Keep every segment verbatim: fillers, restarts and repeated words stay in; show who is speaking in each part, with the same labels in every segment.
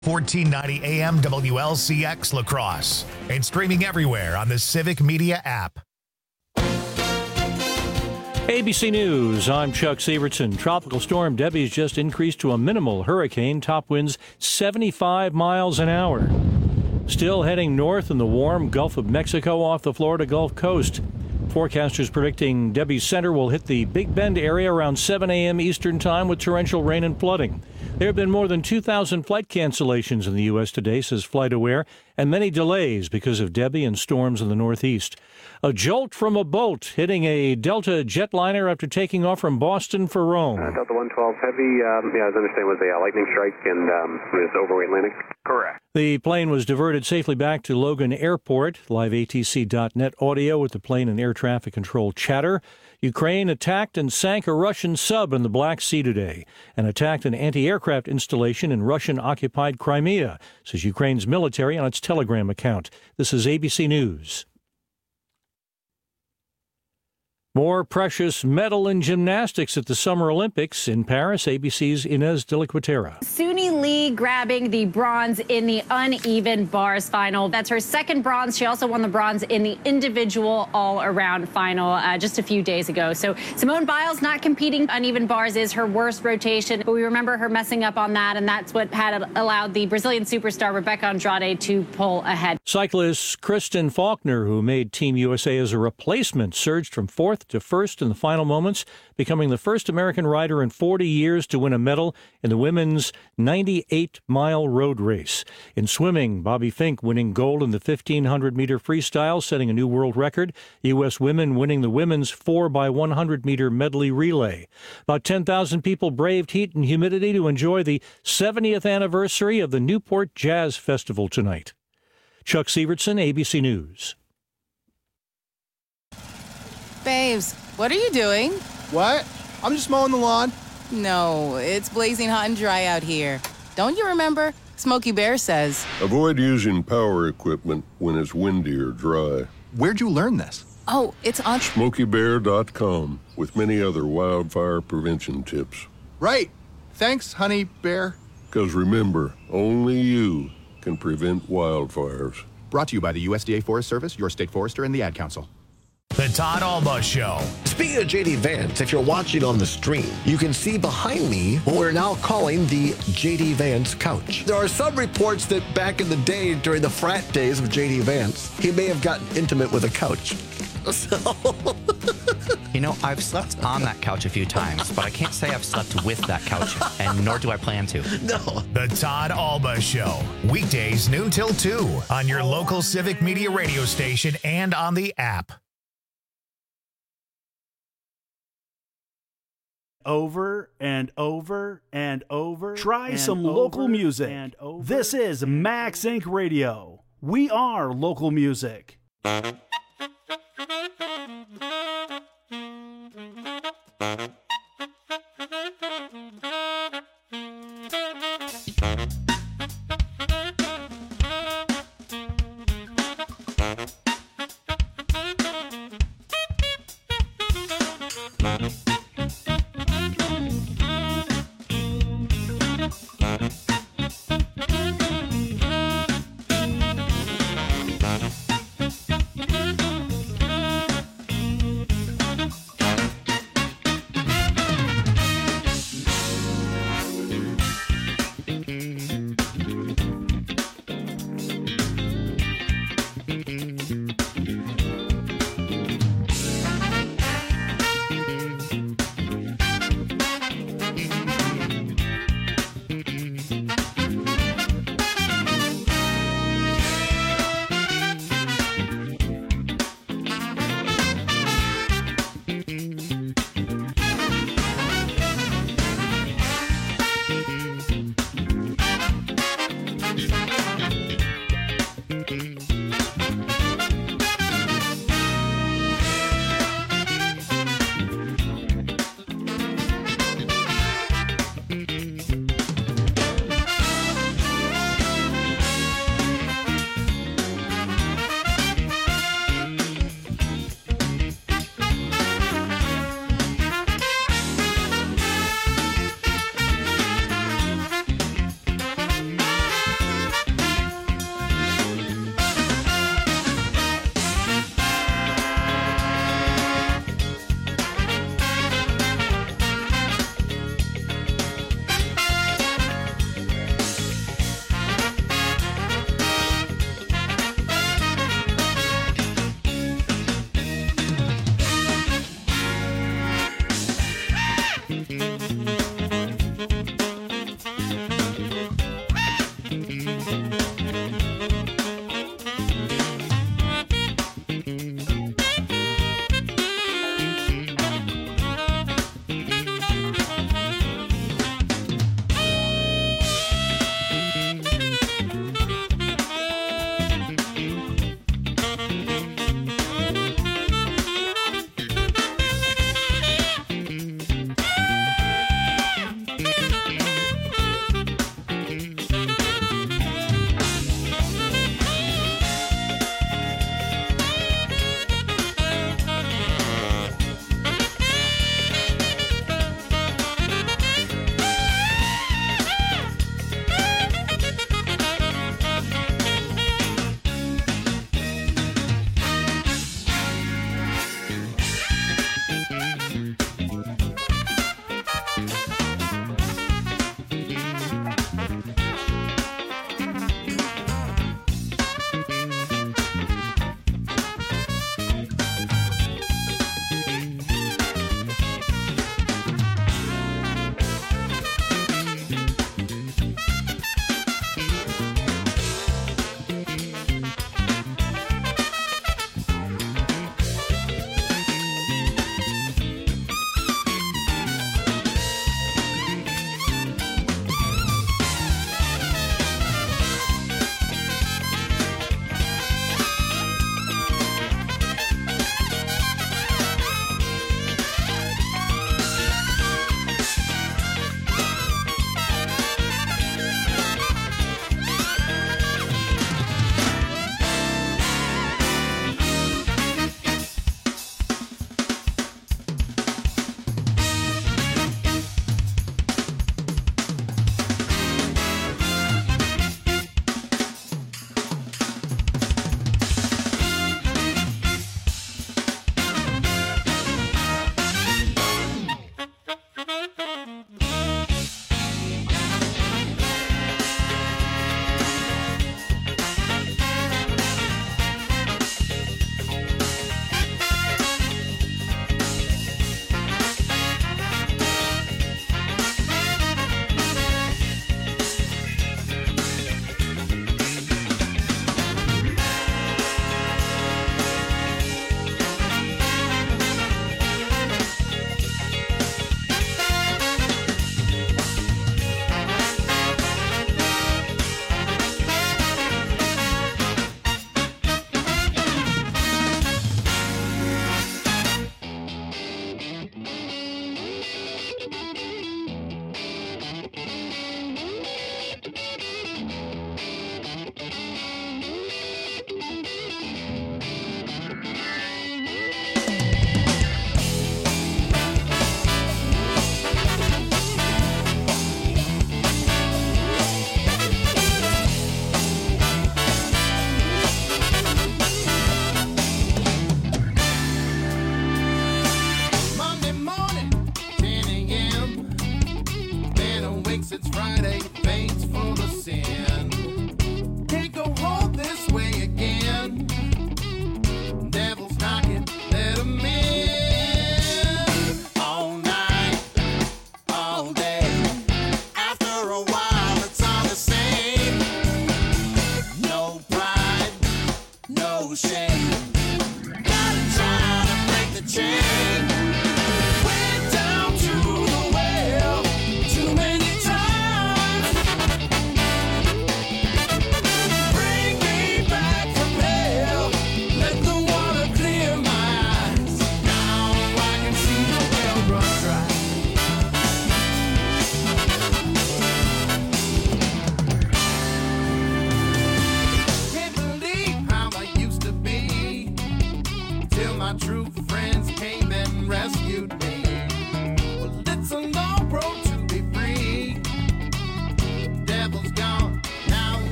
Speaker 1: fourteen ninety A M W L C X La Crosse and streaming everywhere on the Civic Media app.
Speaker 2: A B C News, I'm Chuck Severson. Tropical storm Debbie's just increased to a minimal hurricane. Top winds seventy-five miles an hour. Still heading north in the warm Gulf of Mexico off the Florida Gulf Coast. Forecasters predicting Debbie's center will hit the Big Bend area around seven a m Eastern Time with torrential rain and flooding. There have been more than two thousand flight cancellations in the U S today, says FlightAware, and many delays because of Debbie and storms in the Northeast. A jolt from a bolt hitting a Delta jetliner after taking off from Boston for Rome.
Speaker 3: Uh, Delta one twelve Heavy, um, yeah, as I understand, was a uh, lightning strike and um, was overweight landing. Correct.
Speaker 2: The plane was diverted safely back to Logan Airport. Live A T C dot net audio with the plane and air traffic control chatter. Ukraine attacked and sank a Russian sub in the Black Sea today and attacked an anti-aircraft installation in Russian-occupied Crimea, says Ukraine's military on its Telegram account. This is A B C News. More precious medal in gymnastics at the Summer Olympics in Paris. A B C's Inez de la Cuetara.
Speaker 4: Suni Lee grabbing the bronze in the uneven bars final. That's her second bronze. She also won the bronze in the individual all-around final uh, just a few days ago. So Simone Biles not competing. Uneven bars is her worst rotation, but we remember her messing up on that, and that's what had allowed the Brazilian superstar Rebecca Andrade to pull ahead.
Speaker 2: Cyclist Kristen Faulkner, who made Team U S A as a replacement, surged from fourth to first in the final moments, becoming the first American rider in forty years to win a medal in the women's ninety-eight mile road race. In swimming, Bobby Fink winning gold in the fifteen hundred meter freestyle, setting a new world record. U S women winning the women's four by one hundred meter medley relay. About ten thousand people braved heat and humidity to enjoy the seventieth anniversary of the Newport Jazz Festival tonight. Chuck Severson, A B C News.
Speaker 5: Babes, what are you doing?
Speaker 6: What? I'm just mowing the lawn.
Speaker 5: No, it's blazing hot and dry out here. Don't you remember? Smokey Bear says.
Speaker 7: Avoid using power equipment when it's windy or dry.
Speaker 6: Where'd you learn this?
Speaker 5: Oh, it's on
Speaker 7: Smokey Bear dot com with many other wildfire prevention tips.
Speaker 6: Right. Thanks, honey bear.
Speaker 7: Because remember, only you can prevent wildfires.
Speaker 6: Brought to you by the U S D A Forest Service, your state forester, and the Ad Council.
Speaker 1: The Todd Alba Show.
Speaker 8: Speaking of J D Vance, if you're watching on the stream, you can see behind me what we're now calling the J D Vance couch. There are some reports that back in the day, during the frat days of J D Vance, he may have gotten intimate with a couch. So...
Speaker 9: You know, I've slept on that couch a few times, but I can't say I've slept with that couch, and nor do I plan to.
Speaker 8: No.
Speaker 1: The Todd Alba Show. Weekdays noon till two on your local Civic Media radio station and on the app.
Speaker 10: Over and over and over. Try
Speaker 11: and
Speaker 10: some
Speaker 11: over
Speaker 10: local music.
Speaker 11: and over
Speaker 10: This is Max Inc Radio. We are local music.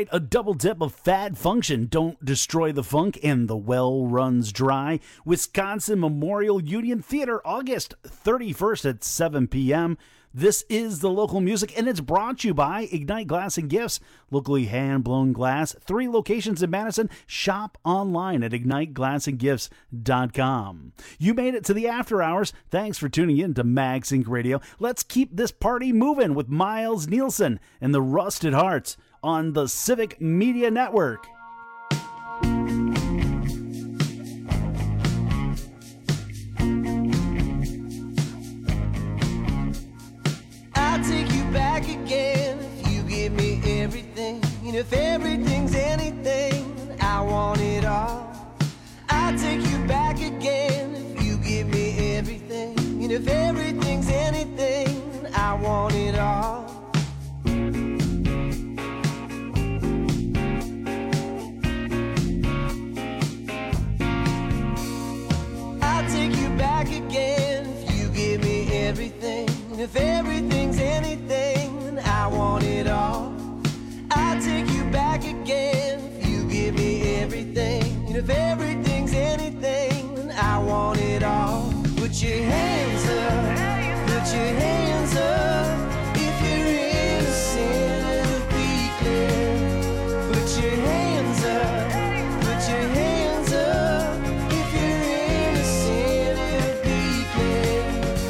Speaker 10: right, a double dip of Fad Function, Don't Destroy the Funk, and The Well Runs Dry. Wisconsin Memorial Union Theater, August thirty-first at seven p.m. This is the local music, and it's brought to you by Ignite Glass and Gifts, locally hand-blown glass, three locations in Madison. Shop online at ignite glass and gifts dot com. You made it to the after hours. Thanks for tuning in to MagSync Radio. Let's keep this party moving with Miles Nielsen and the Rusted Hearts on the Civic Media Network.
Speaker 11: I'll take you back again if you give me everything. And if everything's anything, I want it all. I'll take you back again if you give me everything. And if everything's anything, I want it all. I'll take you back again if you give me everything. And if everything's anything, I want it all. I'll take you back again if you give me everything. And if everything's anything, I want it all. Put your hands up, put your hands up. If you're innocent, it'll be clear. Put your hands up, put your hands up. If you're innocent, it'll be clear.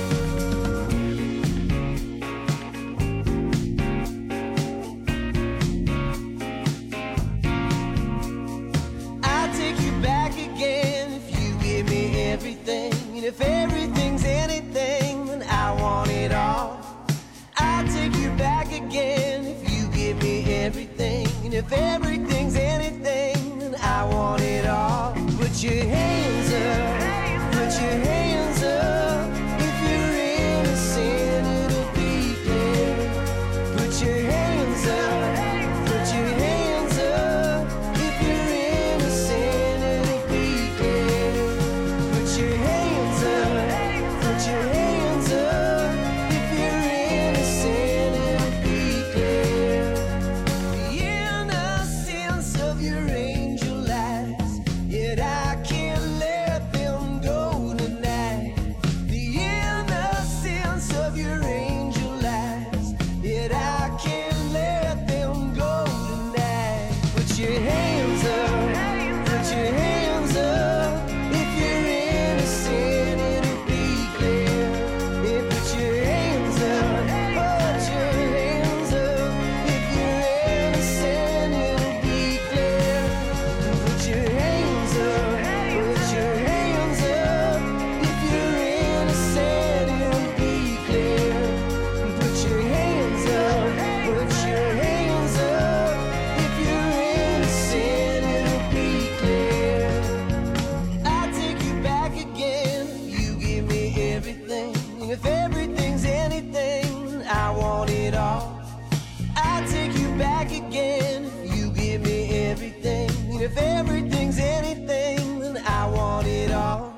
Speaker 11: I'll take you back again if you give me everything. And if everything's anything, then I want it all. I'll take you back again if you give me everything. And if everything's anything, then I want it all. Put your hands up, put your hands up. If you're innocent, it'll be clear. Put your hands up, put your hands up. If you're innocent, it'll be clear. Put your hands up, put your hands up. If you're innocent, it'll be clear. The innocence of your angel eyes, yet I can't let them go tonight. The innocence of your angel eyes, yet I can't let them go tonight. Put your hands up, put your hands up. If you're innocent, it'll be clear. Yeah, put your hands up, put your hands up. If you're innocent, it'll be clear. Put your hands up, put your hands up. If you're innocent, it'll be clear. Put your hands up, put your hands up. If you're innocent, it'll be clear. I'll take you back again if you give me everything. And if everything's anything, I want it all. I'll take you back again if you give me everything. And if everything's anything, then I want it all.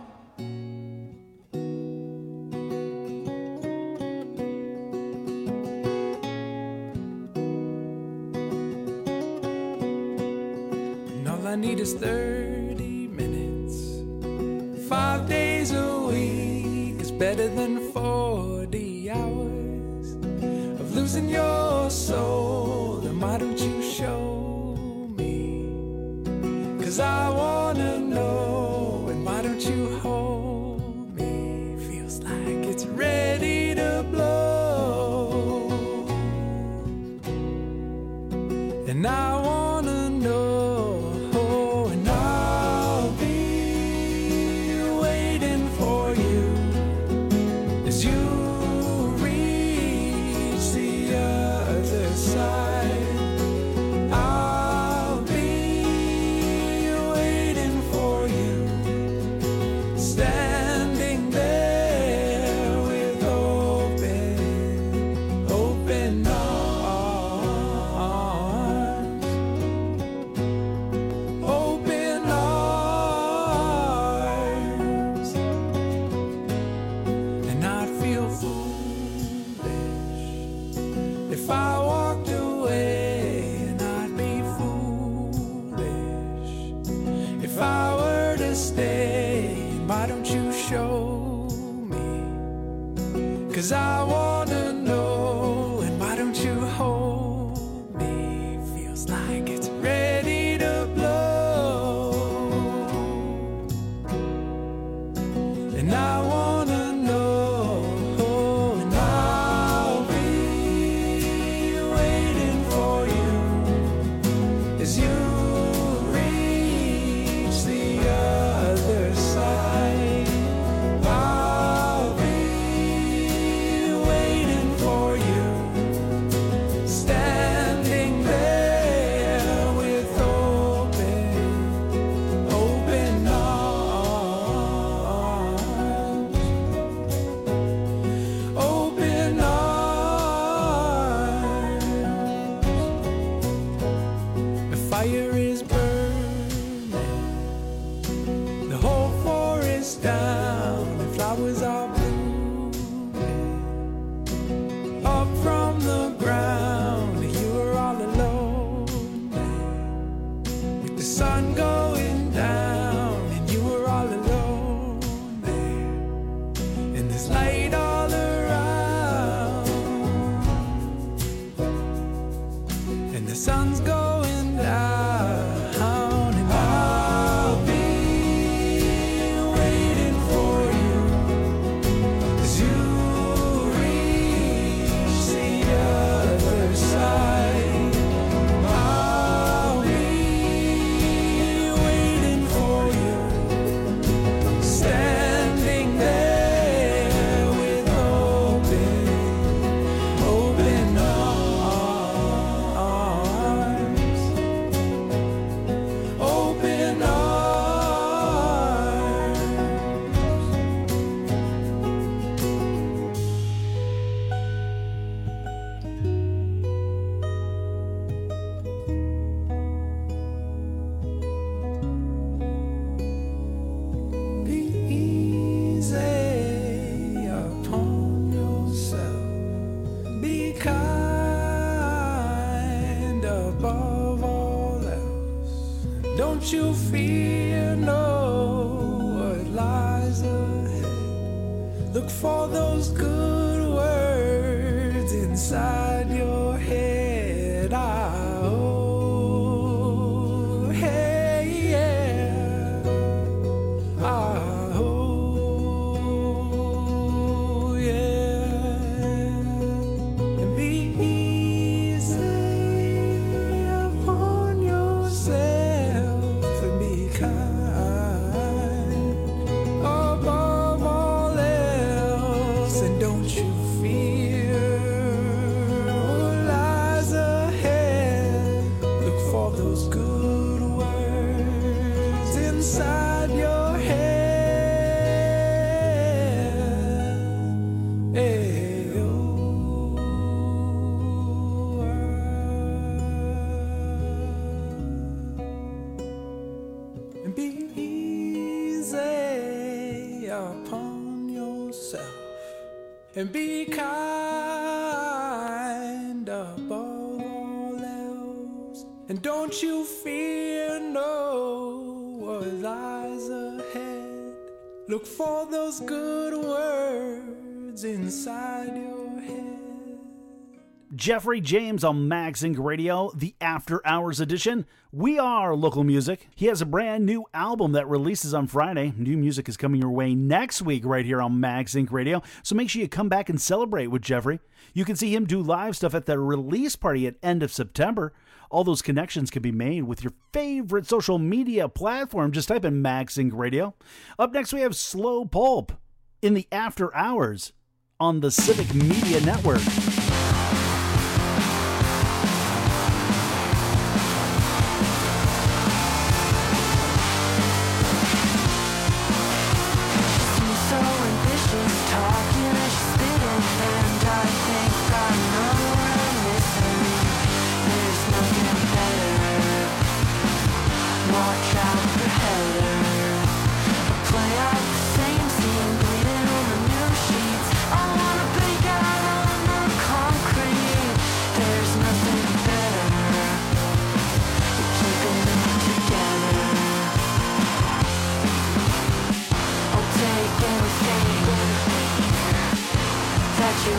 Speaker 12: And all I need is thirty minutes. Five days a week is better than forty hours of losing your soul. Then why don't you show me? Cause I wanna know. And why don't you hold me? Feels like it's ready to blow. And I wanna know. And I'll be waiting for you as you reach the other side. 'cause I wanna know. And why don't you hold me? Feels like it's ready to blow. And I wanna know, and I'll be waiting for you as you reach the other side. I'll be waiting for you, standing there with open, open arms, open arms. The fire is burning, the whole forest down, and flowers are blooming. Up from the ground, you are all alone, with the sun going down, and you were all alone there. And there's light all around, and the sun's going down, and I'll be waiting for you as you reach the other side. I'll be waiting for you, standing there with open, open arms, open arms. Be easy upon yourself. Be kind above all else. Don't you fear no what lies ahead. Look for those good words inside your head. Ah, oh, hey, yeah. Ah, oh, yeah. And be easy upon yourself and be kind above all else. And don't you fear what lies ahead. Look for those good words inside your head. Hey, oh, and be easy upon yourself and be kind above all else. And don't you fear no what lies ahead. Look for those good words inside your head.
Speaker 10: Jeffrey James on MagZinc Radio, the After Hours edition. We are local music. He has a brand new album that releases on Friday. New music is coming your way next week right here on MagZinc Radio, so make sure you come back and celebrate with Jeffrey. You can see him do live stuff at the release party at end of September. All those connections can be made with your favorite social media platform. Just type in MagZinc Radio. Up next, we have Slow Pulp in the After Hours on the Civic Media Network.
Speaker 11: Watch out for Heather. Play out the same scene, bleeding on the new sheets. I wanna break out on the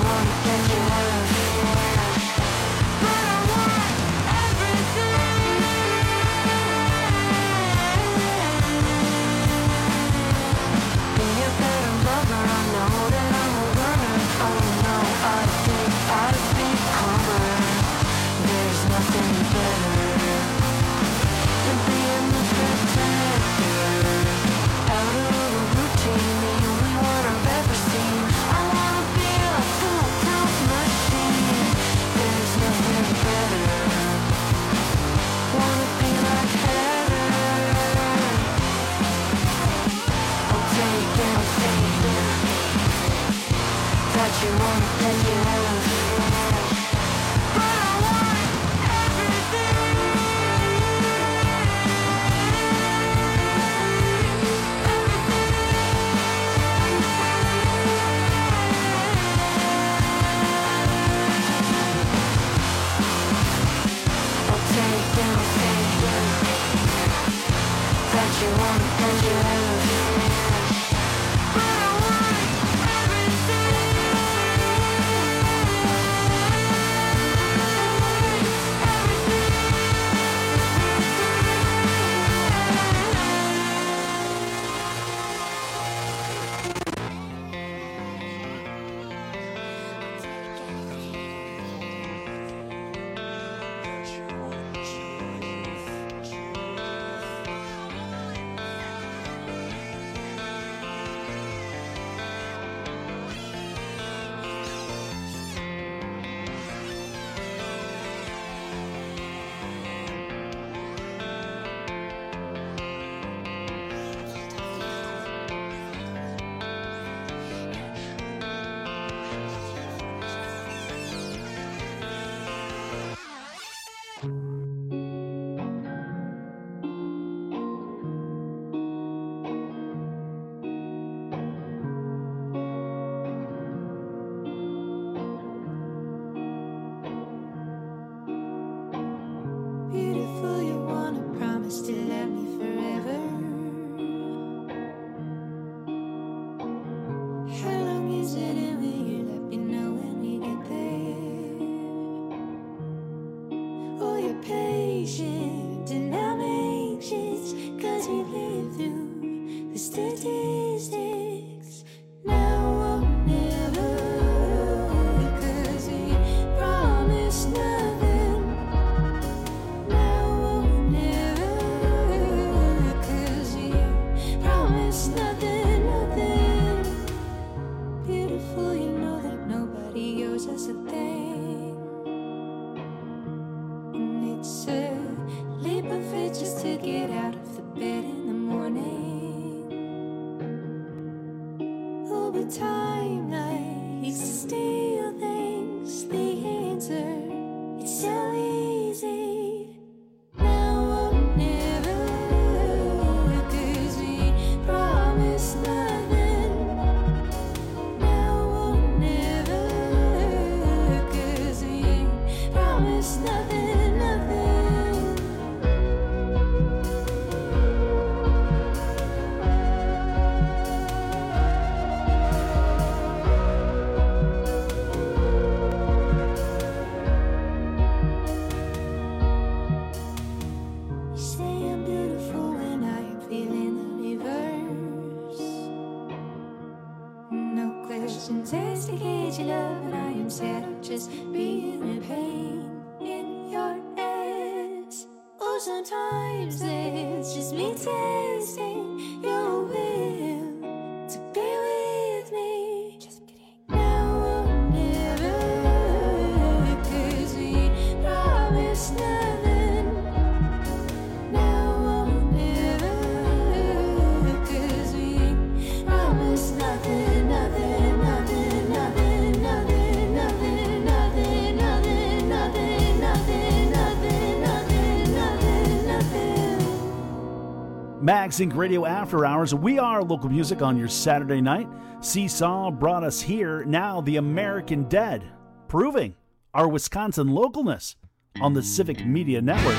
Speaker 10: Magsink Radio After Hours. We are local music on your Saturday night. Seesaw brought us here. Now the American Dead, proving our Wisconsin localness on the Civic Media Network.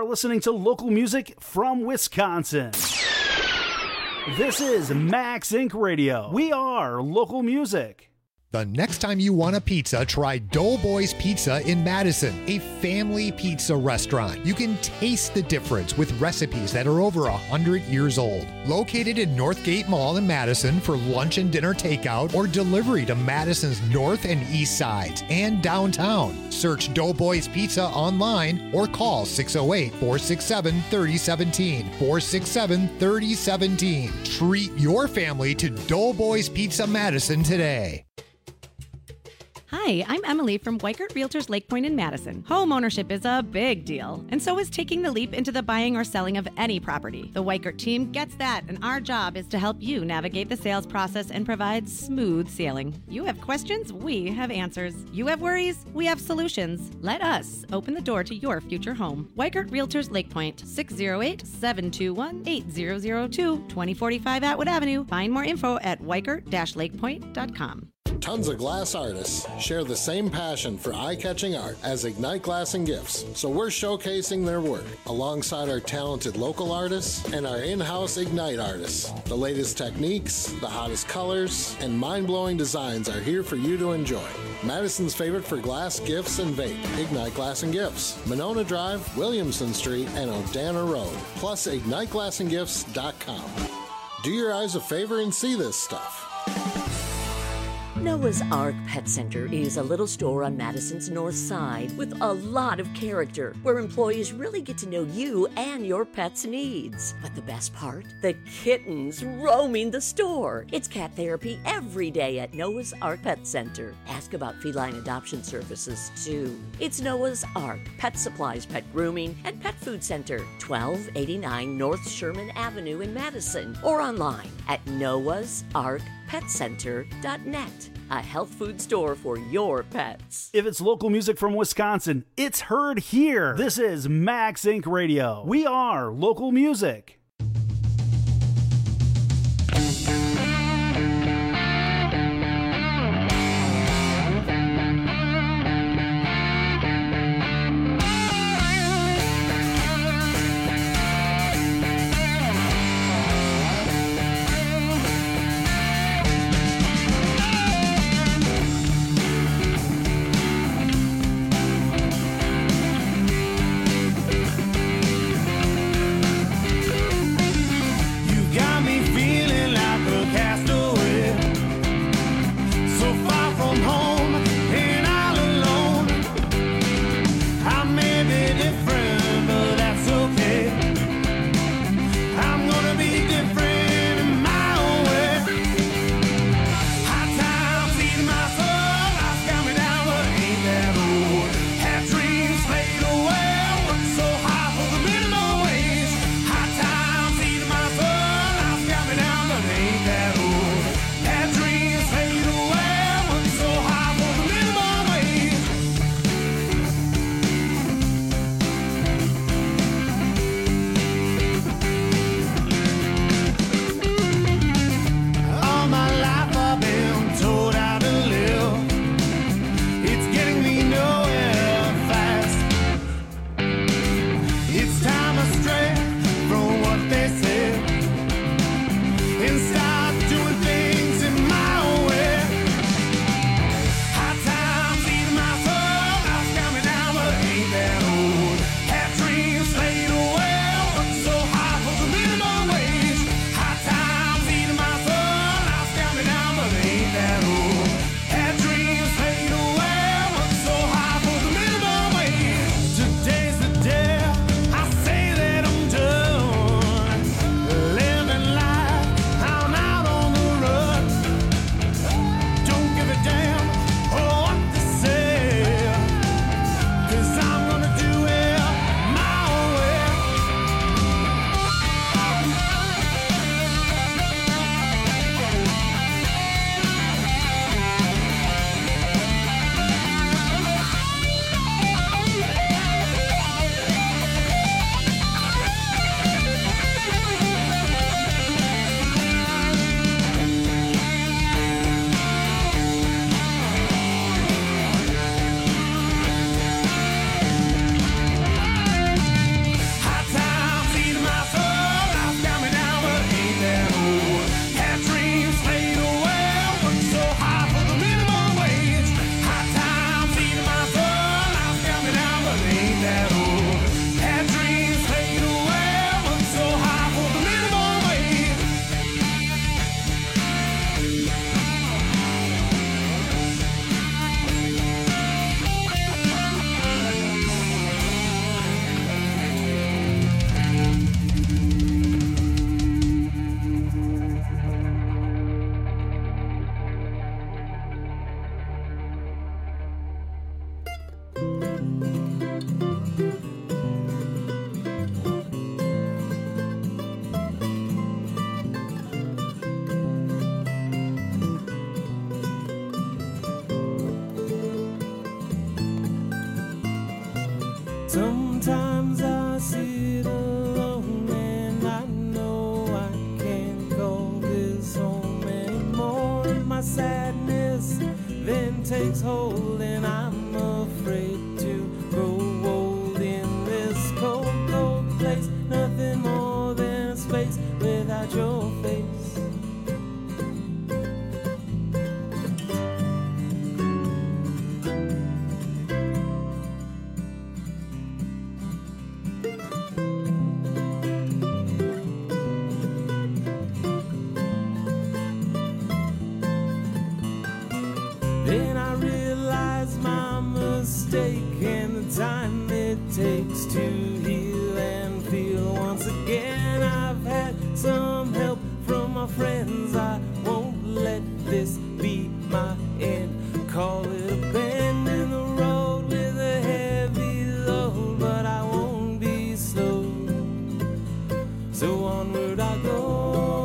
Speaker 10: listening to local music from Wisconsin. This is Max Incorporated. Radio. We are local music.
Speaker 13: The next time you want a pizza, try Doughboys Pizza in Madison, a family pizza restaurant. You can taste the difference with recipes that are over one hundred years old. Located in Northgate Mall in Madison for lunch and dinner takeout or delivery to Madison's north and east sides and downtown. Search Doughboys Pizza online or call six oh eight, four six seven, three oh one seven, four six seven, three oh one seven. Treat your family to Doughboys Pizza Madison today.
Speaker 14: Hi, I'm Emily from Weikert Realtors Lake Point in Madison. Home ownership is a big deal, and so is taking the leap into the buying or selling of any property. The Weikert team gets that, and our job is to help you navigate the sales process and provide smooth sailing. You have questions, we have answers. You have worries, we have solutions. Let us open the door to your future home. Weikert Realtors Lake Point, six oh eight, seven two one, eight oh oh two, twenty forty-five Atwood Avenue. Find more info at weikert dash lakepoint dot com.
Speaker 15: Tons of glass artists share the same passion for eye-catching art as Ignite Glass and Gifts, so we're showcasing their work alongside our talented local artists and our in-house Ignite artists. The latest techniques, the hottest colors, and mind-blowing designs are here for you to enjoy. Madison's favorite for glass, gifts, and vape, Ignite Glass and Gifts. Monona Drive, Williamson Street, and O'Dana Road, plus ignite glass and gifts dot com. Do your eyes a favor and see this stuff.
Speaker 16: Noah's Ark Pet Center is a little store on Madison's north side with a lot of character, where employees really get to know you and your pet's needs. But the best part? The kittens roaming the store. It's cat therapy every day at Noah's Ark Pet Center. Ask about feline adoption services, too. It's Noah's Ark Pet Supplies, Pet Grooming, and Pet Food Center, twelve eighty-nine North Sherman Avenue in Madison, or online at noahs ark pet center dot net. A health food store for your pets.
Speaker 10: If it's local music from Wisconsin, it's heard here. This is Max Incorporated. Radio. We are local music.
Speaker 11: days without your face. Then I realized my mistake and the time it takes to heal and feel. Once again I've had some help from my friends. I won't let this be my end. Call it a bend in the road with a heavy load, but I won't be slow. So onward I go.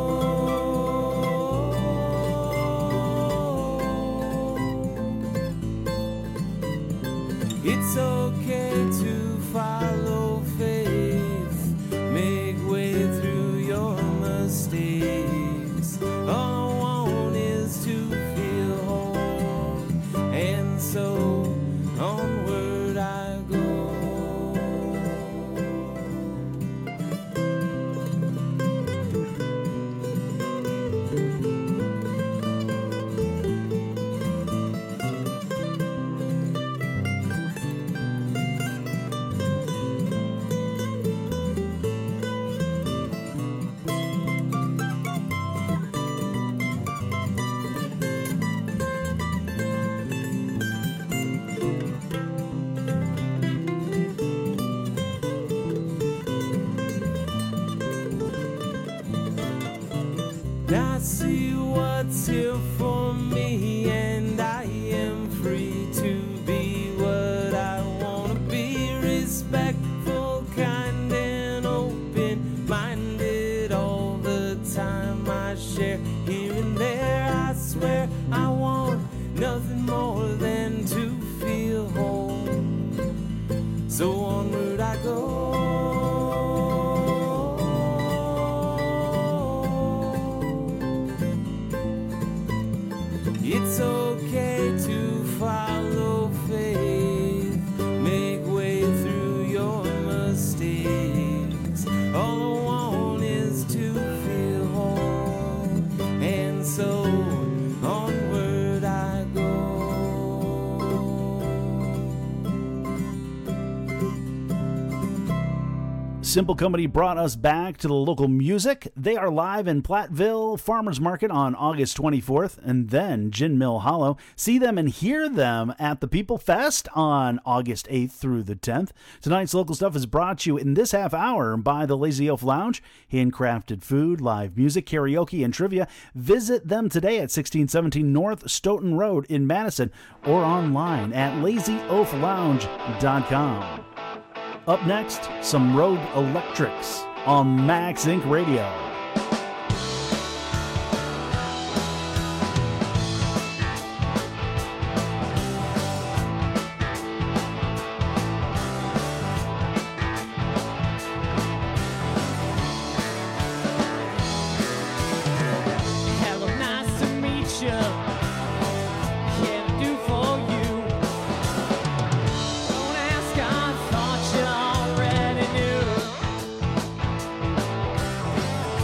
Speaker 11: It's okay to follow faith, make way through your mistakes. All I want is to feel whole, and so onward I go. I see what's here for me, and I am free to be what I wanna be. Respectful, kind, and open-minded all the time. I share here and there. I swear I want nothing more than to feel whole. So onward I go. It's okay to follow faith, make way through your mistakes. All I want is to feel whole, and so onward I go.
Speaker 10: Simple Company brought us back to the local music. They are live in Platteville Farmers Market on August twenty-fourth, and then Gin Mill Hollow. See them and hear them at the People Fest on August eighth through the tenth. Tonight's local stuff is brought to you in this half hour by the Lazy Oaf Lounge. Handcrafted food, live music, karaoke, and trivia. Visit them today at sixteen seventeen North Stoughton Road in Madison or online at lazy oaf lounge dot com. Up next, some Rogue Electrics on Max Inc Radio.
Speaker 11: Hello, nice to meet you. Can I do for you? Don't ask, I thought you already knew.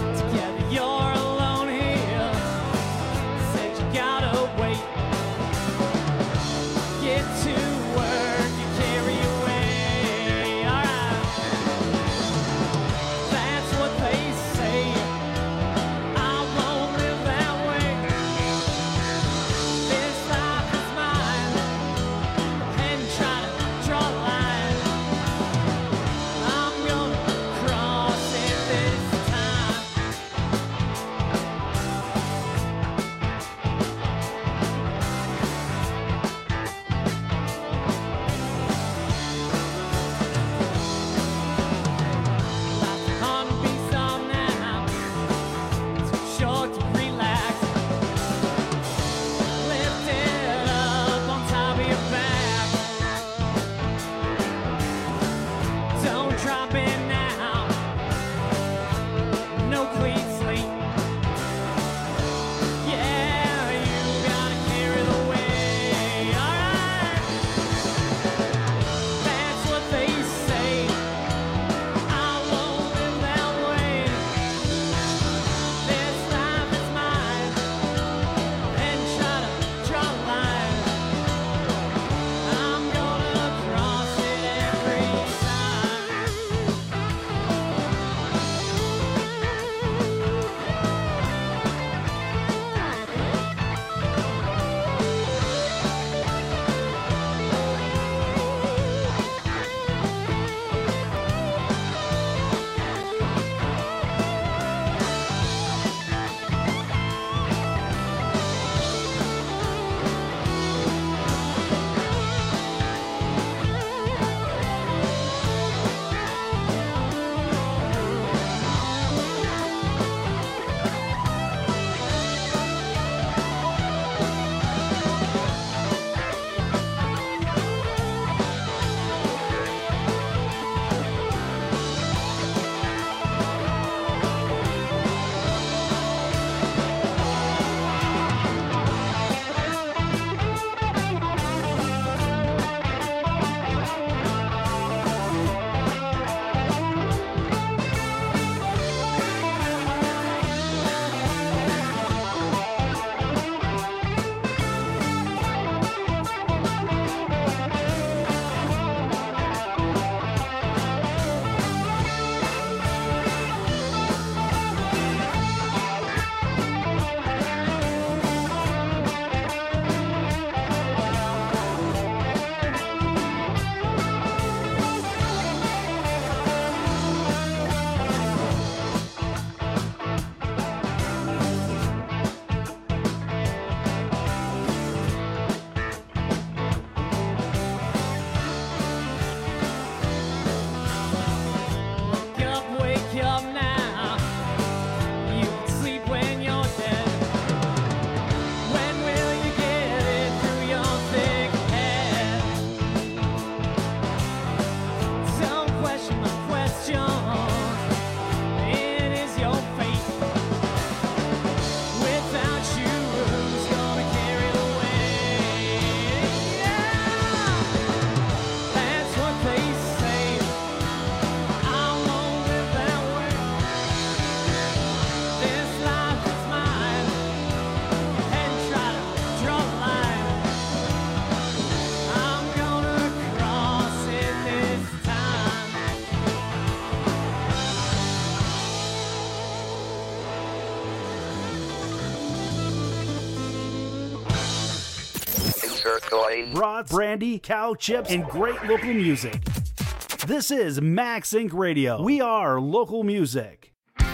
Speaker 10: Brats, brandy, cow chips, and great local music. This is Max Inc Radio. We are local music.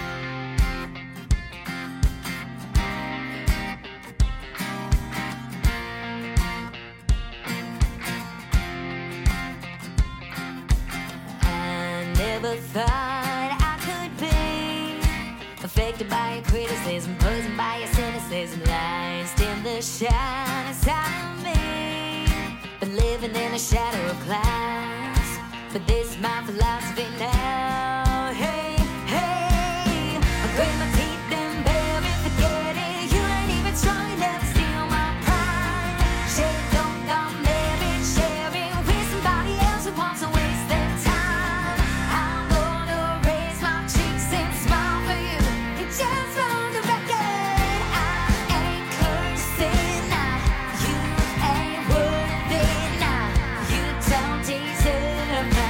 Speaker 17: I never thought I could be affected by your criticism, poisoned by your cynicism, lies in the shine inside of me. Been living in a shadow of clouds, but this is my philosophy now. Hey, hey, I grit my teeth and bear it, forget it. You ain't even strong enough to steal my pride. Share it, don't come bear it, share it with somebody else who wants to waste their time. I'm gonna raise my cheeks and smile for you. You just wrong the record. I ain't cursing now. You ain't worth it now. You don't deserve my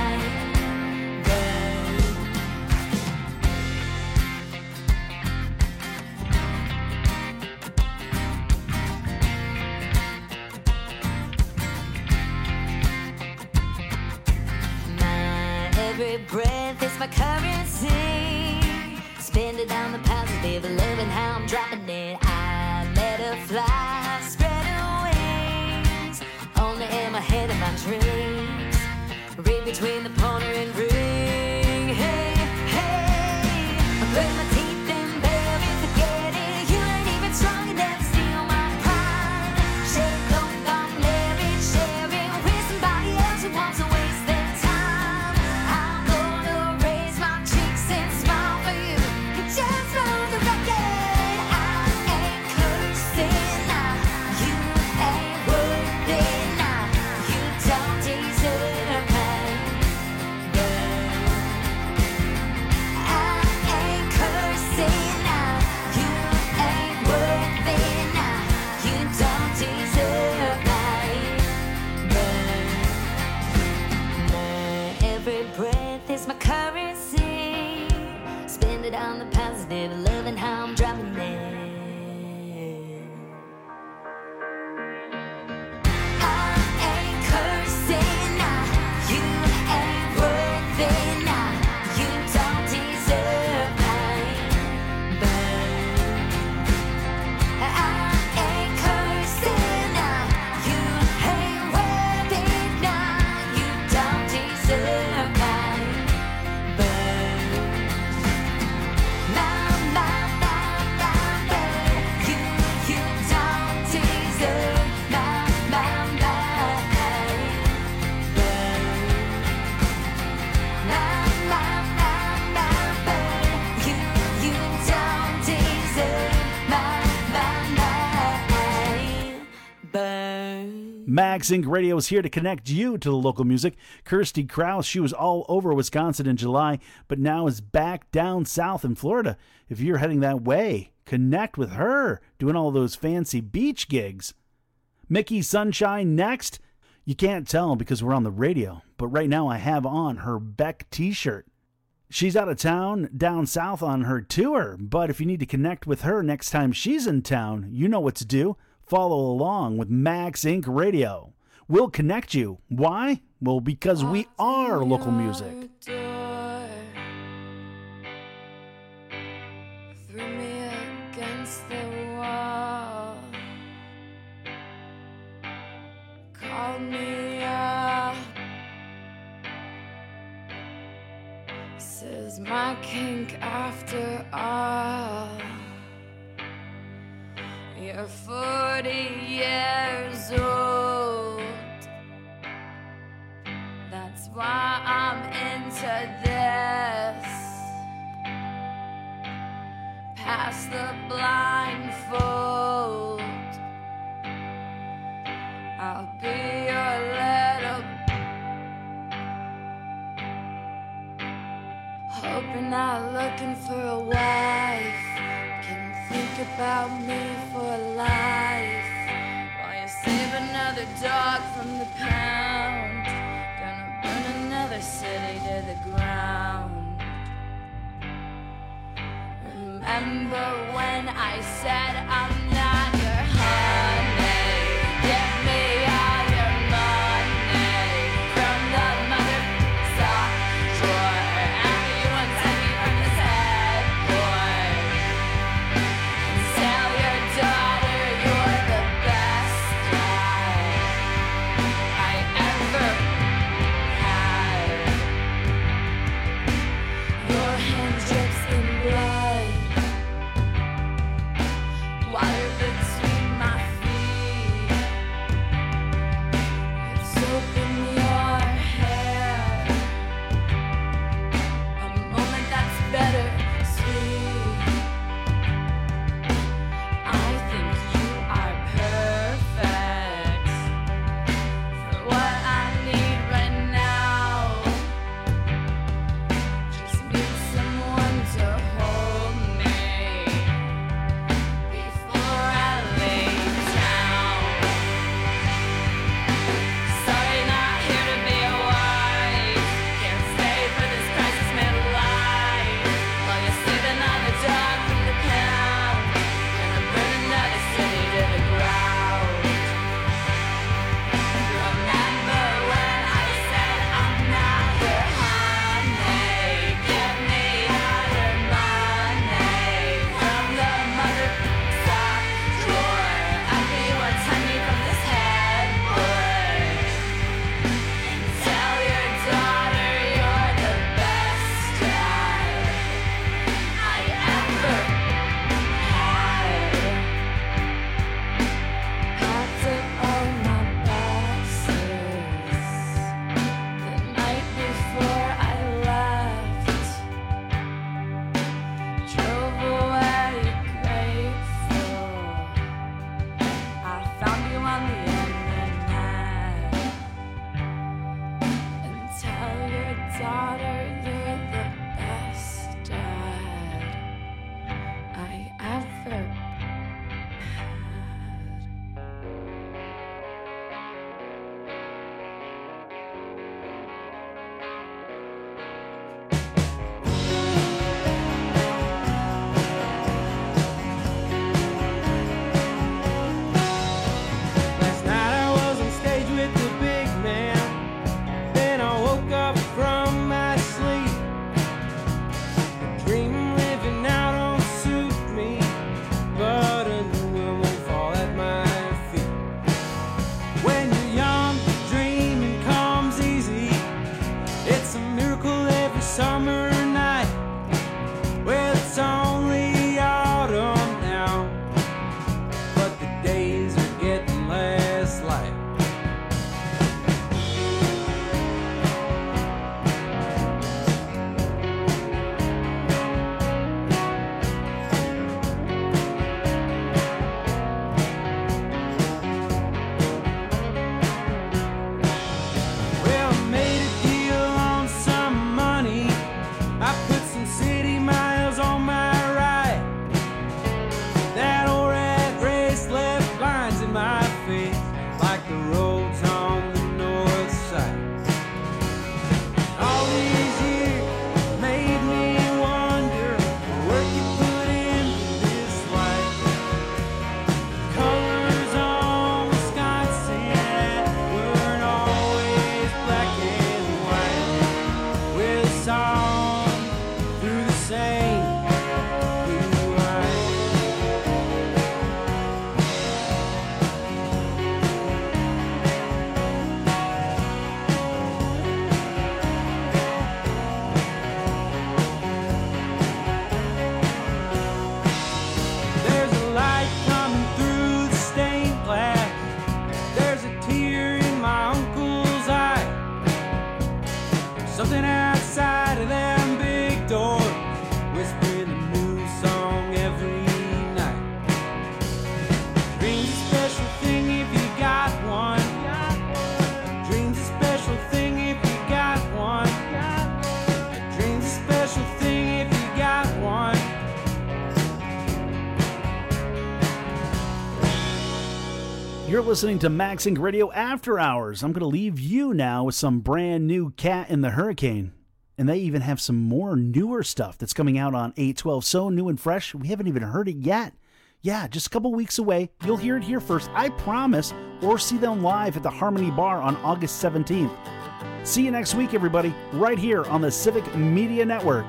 Speaker 17: every breath is my currency. Spend it on the positive, loving how I'm dropping it. I let her fly, spread her wings. Only in my head of my dreams. Read between the pointer and ring. Hey, hey, I grit my teeth and bear it, forget it. You ain't even strong enough to steal my pride. Share it, don't come near it, share it with somebody else who wants to waste their time. I'm gonna raise my cheeks and smile for you. You just wrong the record. I ain't cursing now. You ain't worth it now. You don't deserve my love. I ain't cursing now. You ain't worth it now. You don't deserve my love. My every breath is my currency. Spend it on the positive, loving how I'm dropping it. I ain't cursing now. You ain't worth it now. You don't deserve my love. I ain't cursing now. You ain't worth it now. You don't deserve my love. My, my, my, my love. You, you don't deserve my, my, my love. My, my, my, my love. You, you don't deserve my, my, my love.
Speaker 10: Max Inc Radio is here to connect you to the local music. Kirsty Krause, she was all over Wisconsin in July, but now is back down south in Florida. If you're heading that way, connect with her, doing all those fancy beach gigs. Mickey Sunshine next. You can't tell because we're on the radio, but right now I have on her Beck t-shirt. She's out of town down south on her tour, but if you need to connect with her next time she's in town, you know what to do. Follow along with Max Inc Radio. We'll connect you. Why? Well, because we are local music.
Speaker 12: Door, threw me against the wall, called me up, says my kink after all. You're forty years old. That's why I'm into this. Past the blindfold, I'll be your little. Hoping not looking for a wife. Think about me for life while you save another dog from the pound. Gonna burn another city to the ground. Remember when I said I'm not your honey? Get me out
Speaker 10: You're listening to MaxInc Radio After Hours. I'm going to leave you now with some brand new Cat in the Hurricane. And they even have some more newer stuff that's coming out on eight twelve. So new and fresh, we haven't even heard it yet. Yeah, just a couple weeks away. You'll hear it here first, I promise, or see them live at the Harmony Bar on August seventeenth. See you next week, everybody, right here on the Civic Media Network.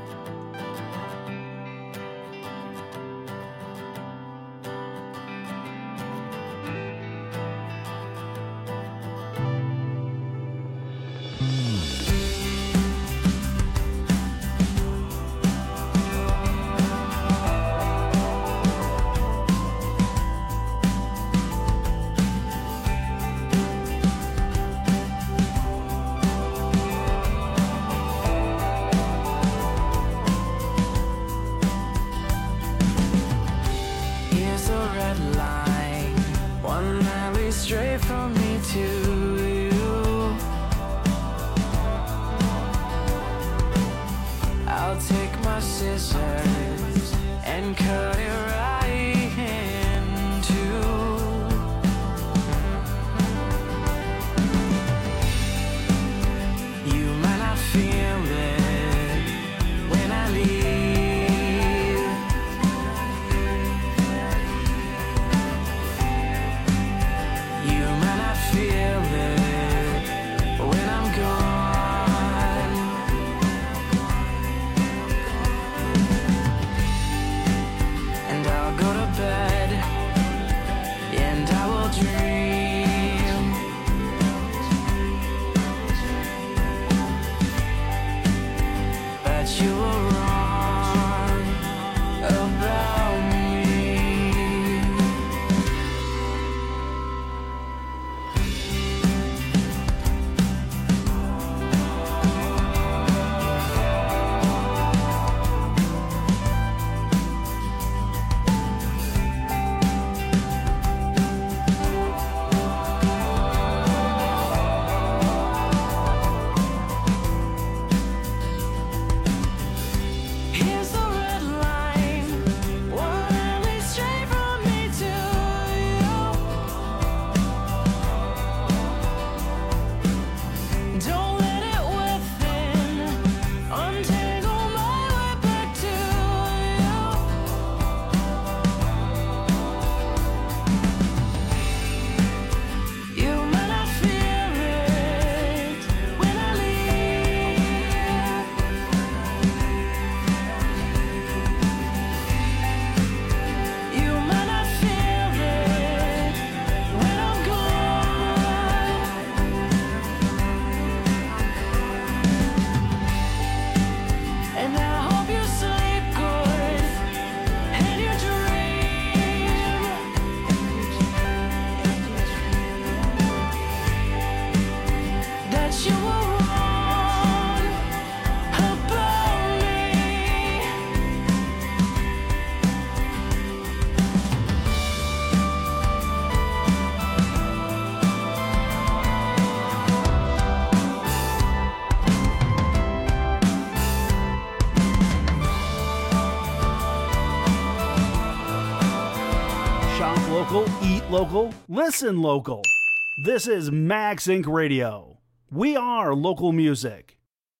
Speaker 10: Eat local, listen local. This is MaxInc Radio. We are local music.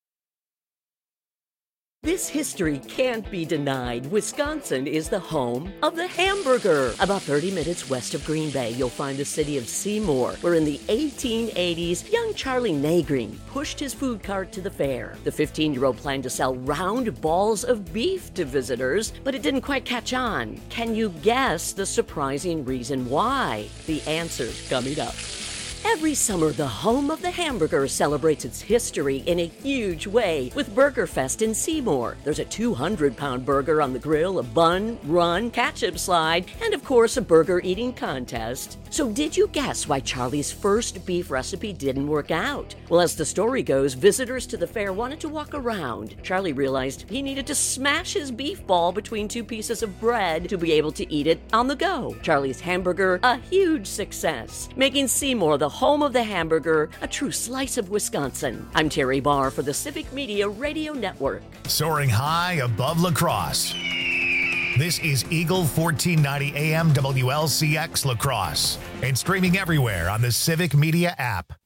Speaker 16: This history can't be denied. Wisconsin is the home of the hamburger. About thirty minutes west of Green Bay, you'll find the city of Seymour, where in the eighteen eighties, young Charlie Nagreen pushed his food cart to the fair. The fifteen-year-old planned to sell round balls of beef to visitors, but it didn't quite catch on. Can you guess the surprising reason why? The answer's coming up. Every summer, the home of the hamburger celebrates its history in a huge way with Burger Fest in Seymour. There's a two hundred pound burger on the grill, a bun, run, ketchup slide, and of course a burger eating contest. So did you guess why Charlie's first beef recipe didn't work out? Well, as the story goes, visitors to the fair wanted to walk around. Charlie realized he needed to smash his beef ball between two pieces of bread to be able to eat it on the go. Charlie's hamburger, a huge success, making Seymour the home of the hamburger, a true slice of Wisconsin. I'm Terry Barr for the Civic Media Radio Network.
Speaker 1: Soaring high above La Crosse. This is Eagle fourteen ninety A M W L C X La Crosse and streaming everywhere on the Civic Media app.